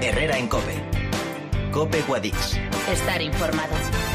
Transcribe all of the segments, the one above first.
Herrera en COPE. COPE Guadix. Estar informado.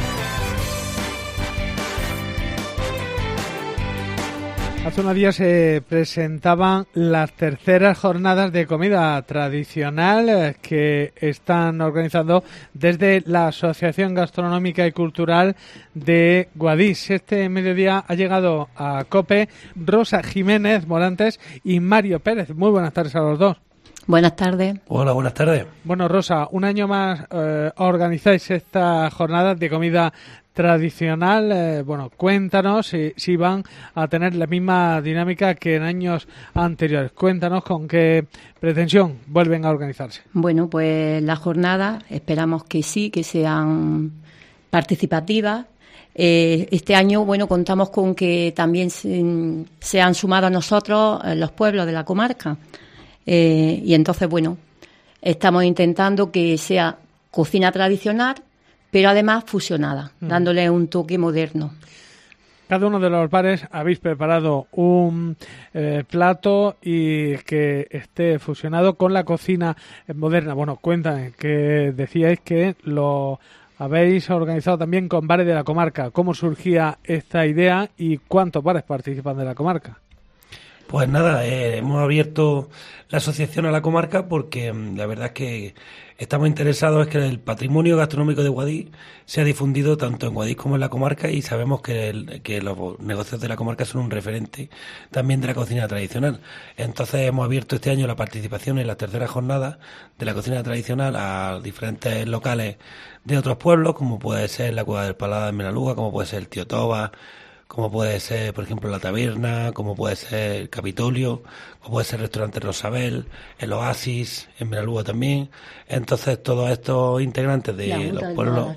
Hace unos días se presentaban las terceras jornadas de comida tradicional que están organizando desde la Asociación Gastronómica y Cultural de Guadix. Este mediodía ha llegado a COPE Rosa Jiménez Morantes y Mario Pérez. Muy buenas tardes a los dos. Buenas tardes. Hola, buenas tardes. Bueno, Rosa, un año más organizáis esta jornada de comida tradicional. Cuéntanos si van a tener la misma dinámica que en años anteriores. Cuéntanos con qué pretensión vuelven a organizarse. Bueno, pues las jornadas esperamos que sí, que sean participativas. Este año, contamos con que también se han sumado a nosotros los pueblos de la comarca. Y entonces, estamos intentando que sea cocina tradicional, pero además fusionada, dándole un toque moderno. Cada uno de los bares habéis preparado un plato y que esté fusionado con la cocina moderna. Bueno, cuéntame, que decíais que lo habéis organizado también con bares de la comarca. ¿Cómo surgía esta idea y cuántos bares participan de la comarca? Pues nada, hemos abierto la asociación a la comarca porque la verdad es que estamos interesados en que el patrimonio gastronómico de Guadix sea difundido tanto en Guadix como en la comarca, y sabemos que los negocios de la comarca son un referente también de la cocina tradicional. Entonces hemos abierto este año la participación en las terceras jornadas de la cocina tradicional a diferentes locales de otros pueblos, como puede ser la Cueva del Paladar en Menaluga, como puede ser el Tío Toba, como puede ser, por ejemplo, la Taberna, como puede ser el Capitolio, como puede ser el restaurante Rosabel, el Oasis, en Menaluga también. Entonces, todos estos integrantes de los pueblos,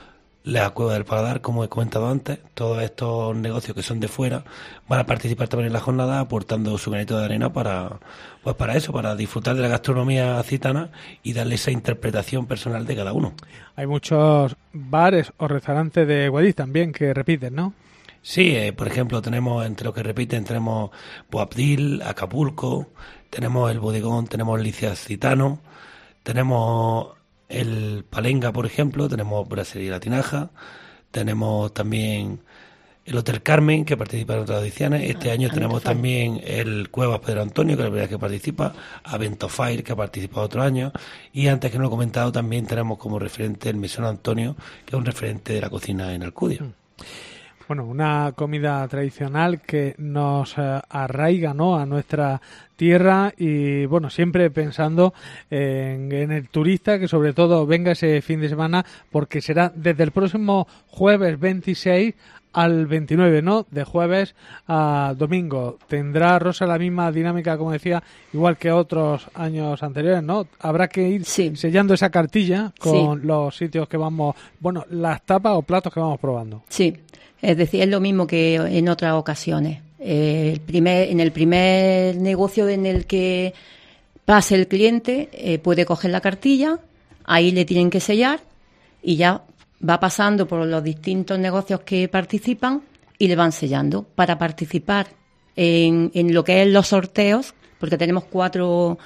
la Cueva del Paladar, como he comentado antes, todos estos negocios que son de fuera, van a participar también en la jornada, aportando su granito de arena para eso, para disfrutar de la gastronomía citana y darle esa interpretación personal de cada uno. Hay muchos bares o restaurantes de Guadix también que repiten, ¿no? Sí, por ejemplo, tenemos, entre los que repiten, tenemos Boabdil, Acapulco, tenemos el Bodegón, tenemos Licias Citano, tenemos el Palenga, por ejemplo, tenemos Brasserie La Tinaja, tenemos también el Hotel Carmen, que participa en otras ediciones. Este año tenemos también el Cuevas Pedro Antonio, que es la primera vez que participa, Avento Fire, que ha participado otro año, y antes que no lo he comentado, también tenemos como referente el Mesón Antonio, que es un referente de la cocina en Alcudia. Bueno, una comida tradicional que nos arraiga, ¿no?, a nuestra tierra y, siempre pensando en el turista, que sobre todo venga ese fin de semana, porque será desde el próximo jueves 26 al 29, ¿no?, de jueves a domingo. ¿Tendrá, Rosa, la misma dinámica, como decía, igual que otros años anteriores, ¿no? Habrá que ir sellando esa cartilla con los sitios que vamos, las tapas o platos que vamos probando. Sí. Es decir, es lo mismo que en otras ocasiones. En el primer negocio en el que pase el cliente, puede coger la cartilla, ahí le tienen que sellar y ya va pasando por los distintos negocios que participan y le van sellando para participar en lo que es los sorteos, porque tenemos cuatro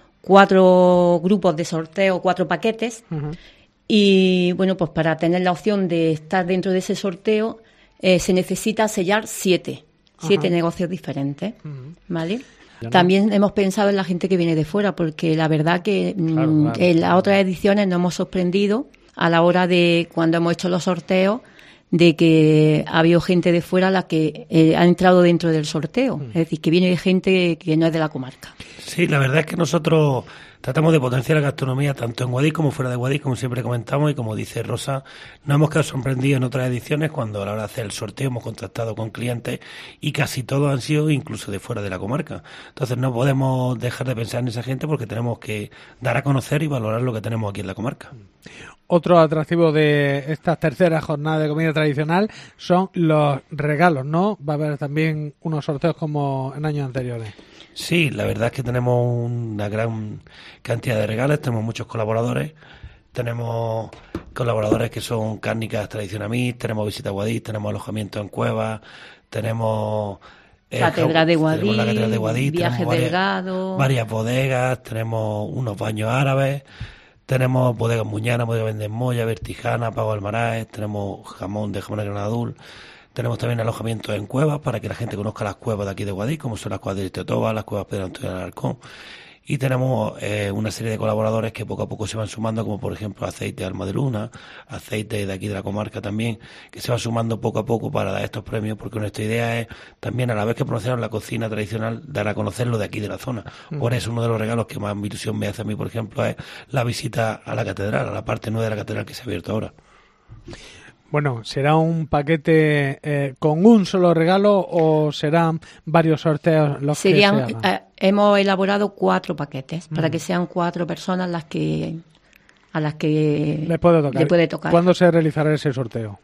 grupos de sorteo, 4 paquetes. Uh-huh. Y pues para tener la opción de estar dentro de ese sorteo, se necesita sellar 7 negocios diferentes, ¿vale? También hemos pensado en la gente que viene de fuera, porque la verdad que en las otras ediciones nos hemos sorprendido a la hora de cuando hemos hecho los sorteos, de que ha habido gente de fuera la que ha entrado dentro del sorteo, es decir, que viene de gente que no es de la comarca. Sí, la verdad es que nosotros tratamos de potenciar la gastronomía tanto en Guadix como fuera de Guadix, como siempre comentamos, y como dice Rosa, nos hemos quedado sorprendidos en otras ediciones cuando a la hora de hacer el sorteo hemos contactado con clientes y casi todos han sido incluso de fuera de la comarca. Entonces no podemos dejar de pensar en esa gente porque tenemos que dar a conocer y valorar lo que tenemos aquí en la comarca. Otro atractivo de esta tercera jornada de comida tradicional son los regalos, ¿no? Va a haber también unos sorteos como en años anteriores. Sí, la verdad es que tenemos una gran cantidad de regalos, tenemos muchos colaboradores, tenemos colaboradores que son Cárnicas Tradicionamist, tenemos Visita Guadix, tenemos alojamiento en cuevas, tenemos Catedral de Guadix, Viaje Delgado, varias bodegas, tenemos unos baños árabes, Tenemos bodegas Muñana, bodega Vendemoya, Vertijana, Pago Almaráez, tenemos jamón de Jamón Granadul, tenemos también alojamientos en cuevas para que la gente conozca las cuevas de aquí de Guadix, como son las cuevas de Teotoba, las cuevas Pedro Antonio del Alarcón. Y tenemos una serie de colaboradores que poco a poco se van sumando, como por ejemplo Aceite de Alma de Luna, Aceite de aquí de la comarca también, que se va sumando poco a poco para dar estos premios, porque nuestra idea es también, a la vez que promocionamos la cocina tradicional, dar a conocer lo de aquí de la zona. Por eso uno de los regalos que más ilusión me hace a mí, por ejemplo, es la visita a la catedral, a la parte nueva de la catedral que se ha abierto ahora. Bueno, ¿será un paquete con un solo regalo o serán varios sorteos los que se hagan? Hemos elaborado 4 paquetes para que sean 4 personas a las que le puede tocar. ¿Cuándo se realizará ese sorteo?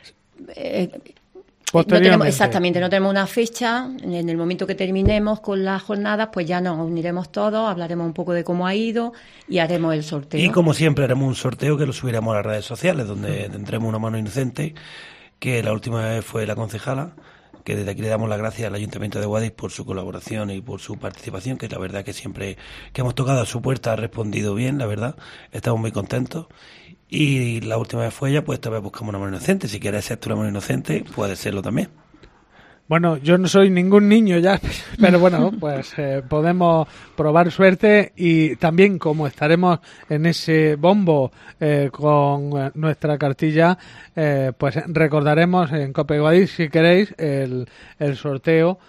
No tenemos una fecha. En el momento que terminemos con las jornadas, pues ya nos uniremos todos, hablaremos un poco de cómo ha ido y haremos el sorteo. Y como siempre haremos un sorteo que lo subiremos a las redes sociales, donde tendremos una mano inocente, que la última vez fue la concejala, que desde aquí le damos las gracias al Ayuntamiento de Guadix por su colaboración y por su participación, que la verdad que siempre que hemos tocado a su puerta ha respondido bien, la verdad, estamos muy contentos. Y la última vez fue ella, pues esta vez buscamos una mano inocente. Si quieres ser tú una mano inocente, puedes serlo también. Bueno, yo no soy ningún niño ya, pero bueno, pues podemos probar suerte y también como estaremos en ese bombo con nuestra cartilla, pues recordaremos en Cope Guadix, si queréis, el sorteo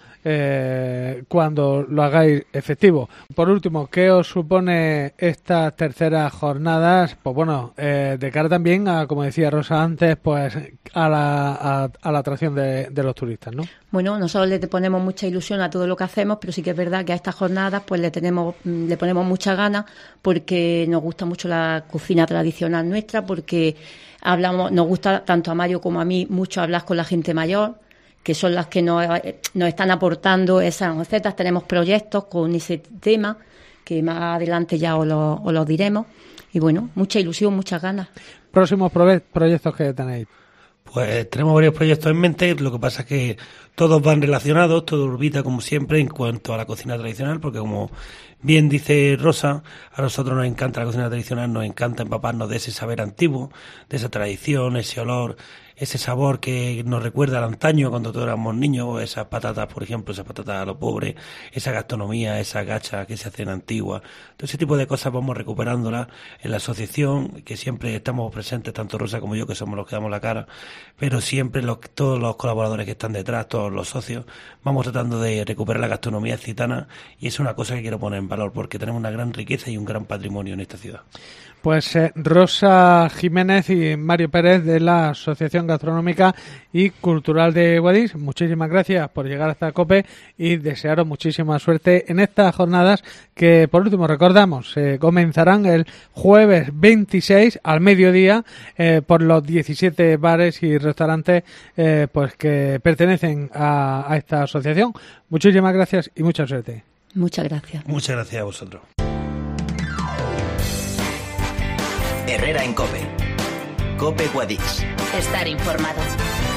cuando lo hagáis efectivo. Por último, ¿qué os supone estas terceras jornadas? Pues bueno, de cara también a, como decía Rosa antes, pues a la atracción de los turistas, ¿no? Bueno, nosotros le ponemos mucha ilusión a todo lo que hacemos, pero sí que es verdad que a estas jornadas pues le ponemos muchas ganas porque nos gusta mucho la cocina tradicional nuestra, porque nos gusta tanto a Mario como a mí mucho hablar con la gente mayor, que son las que nos están aportando esas recetas. Tenemos proyectos con ese tema que más adelante ya os lo diremos. Y bueno, mucha ilusión, muchas ganas. ¿Próximos proyectos que tenéis? Pues tenemos varios proyectos en mente, lo que pasa es que todos van relacionados, todo orbita como siempre en cuanto a la cocina tradicional, porque como bien dice Rosa, a nosotros nos encanta la cocina tradicional, nos encanta empaparnos de ese saber antiguo, de esa tradición, ese olor, ese sabor que nos recuerda al antaño cuando todos éramos niños, esas patatas, por ejemplo, esas patatas a lo pobre, esa gastronomía, esa gacha que se hacen antigua. Todo ese tipo de cosas vamos recuperándolas en la asociación, que siempre estamos presentes, tanto Rosa como yo, que somos los que damos la cara, pero siempre todos los colaboradores que están detrás, todos los socios, vamos tratando de recuperar la gastronomía occitana, y es una cosa que quiero poner en valor, porque tenemos una gran riqueza y un gran patrimonio en esta ciudad. Pues Rosa Jiménez y Mario Pérez de la Asociación Gastronómica y Cultural de Guadix, muchísimas gracias por llegar hasta COPE y desearos muchísima suerte en estas jornadas que, por último, recordamos, comenzarán el jueves 26 al mediodía por los 17 bares y restaurantes pues que pertenecen a esta asociación. Muchísimas gracias y mucha suerte. Muchas gracias. Muchas gracias a vosotros. Herrera en COPE. COPE Guadix. Estar informado.